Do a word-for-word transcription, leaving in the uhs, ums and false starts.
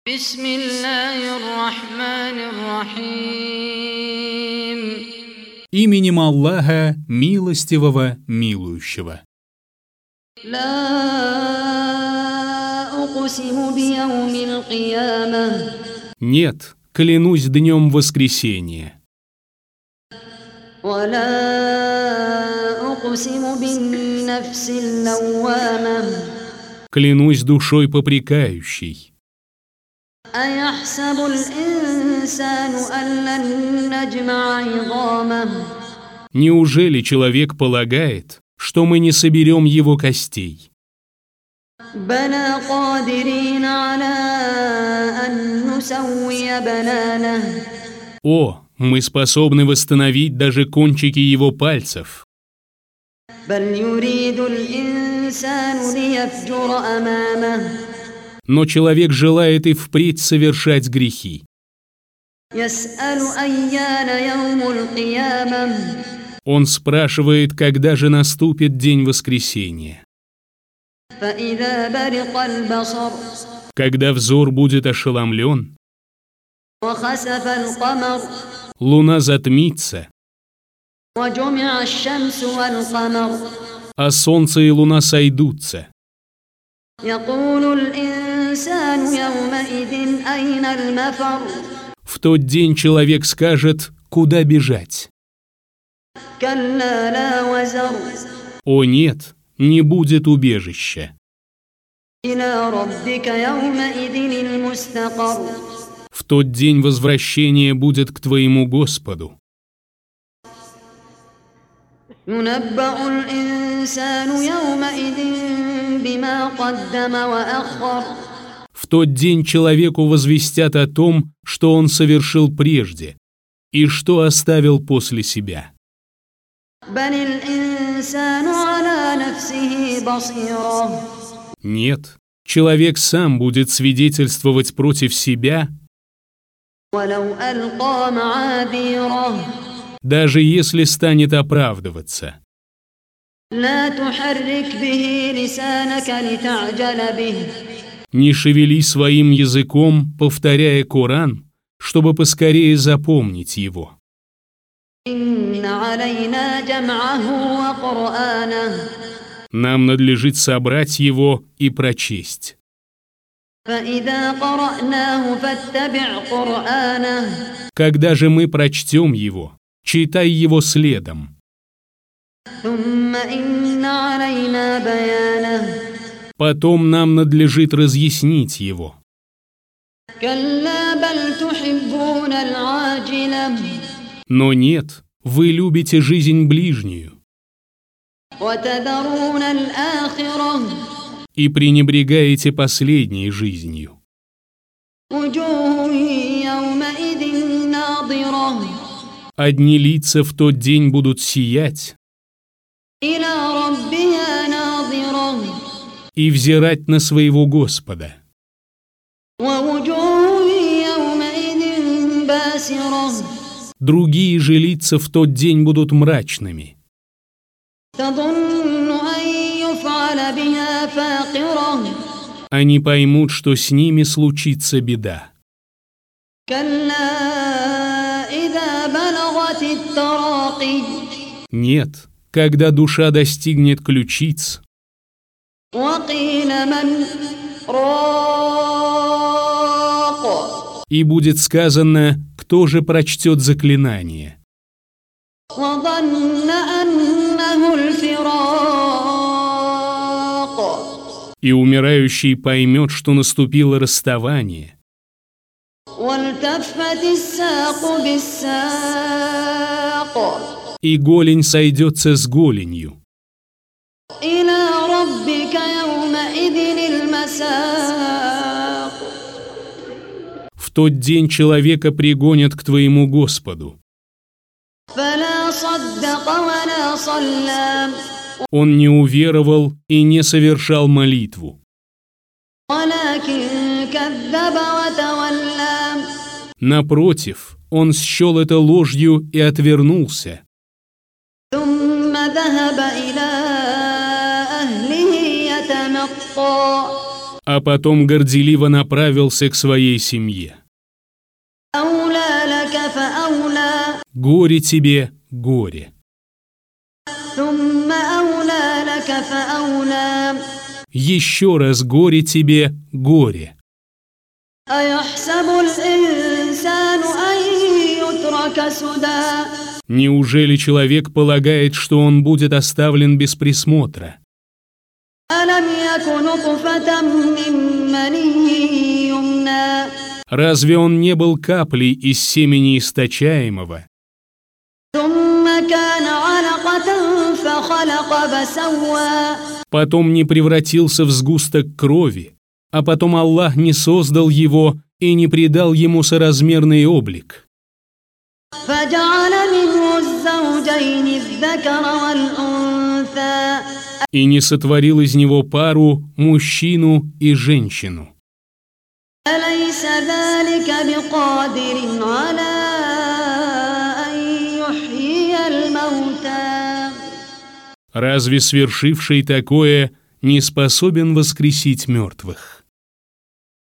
Бисмиллахир-рахманир-рахим. Именем Аллаха, милостивого, милующего. Ла уqsimu бияумил қиямah. Нет, клянусь днем воскресения. Ва ла уqsimu бин-нафсил лаввамah. Клянусь душой попрекающей. Аяхсабу л-инсану ан лан наджма'a 'идамah. Неужели человек полагает, что мы не соберем его костей? Бала кадирина аля ан нусаввия бананах. О, мы способны восстановить даже кончики его пальцев. Бал юриду л-инсану лияфджура амамах. Но человек желает и впредь совершать грехи. Яс'алу айяна яумул қиямах. Он спрашивает, когда же наступит день воскресения. Фа'иза барикал басар. Когда взор будет ошеломлен, Ва хасафал камар. луна затмится, Ва джуми'a аш-шамсу вал камар. а солнце и луна сойдутся. Якулу л-инсану яумаидин айна л-мафар. В тот день человек скажет, куда бежать. Калла ла вазар. О нет, не будет убежища. Иля раббика яумаидин л-мустақар. В тот день возвращение будет к твоему Господу. Юнабба'у л-инсану яумаидин бима каддама ва аххар. В тот день человеку возвестят о том, что он совершил прежде и что оставил после себя. Бал л-инсану аля нафсихи басира. Нет, человек сам будет свидетельствовать против себя, Валау алқа ма'адира. даже если станет оправдываться. Ла тухаррик бихи лисанака лита'джала бих. Не шевели своим языком, повторяя Коран, чтобы поскорее запомнить его. Инна алейна джам'аху ва Кур'анах. Нам надлежит собрать его и прочесть. Фа'иза кара'наху фаттаби' Кур'анах. Когда же мы прочтем его, читай его следом. Сумма инна алейна баянах. Потом нам надлежит разъяснить его. Калла бал тухиббуна ал-аджила. Но нет, вы любите жизнь ближнюю Ва тадаруна ал-ахирах. и пренебрегаете последней жизнью. Вуджуху яумаидин надира. Одни лица в тот день будут сиять Иля раббиха надира. и взирать на своего Господа. Ва вуджуху яумаидин басира. Другие же лица в тот день будут мрачными. Тадунну ан юф'аля биха фақира. Они поймут, что с ними случится беда. Калла иза балагат ат-тарaqi. Нет, когда душа достигнет ключиц, Ва қила ман рaq. и будет сказано, кто же прочтет заклинание. Ва данна аннаху al-фирaq. И умирающий поймет, что наступило расставание, Вальтаффат ас-саaqu bis-saaq. и голень сойдется с голенью. Иля раббика яумаидин ал-масаaq. В тот день человека пригонят к твоему Господу. Фала саддака ва ла салла. Он не уверовал и не совершал молитву, Валакин каддаба ва тавалла. напротив, он счел это ложью и отвернулся, Сумма дахаба иля ахлихи ятаматта. а потом горделиво направился к своей семье. أولى لك فأولى Горе тебе, горе. ثم أولى لك فأولى Еще раз горе тебе, горе. أيحسب الإنسان أن يترك سدى Неужели человек полагает, что он будет оставлен без присмотра? ألم يك نطفة من مني يمنى Разве он не был каплей из семени источаемого? ثم كان علقة فخلق فسوى Потом не превратился в сгусток крови, а потом Аллах не создал его и не придал ему соразмерный облик. فجعل منه الزوجين الذكر والأنثى И не сотворил из него пару, мужчину и женщину. أليس ذلك بقادر على أن يحيي الموتى Разве свершивший такое не способен воскресить мертвых?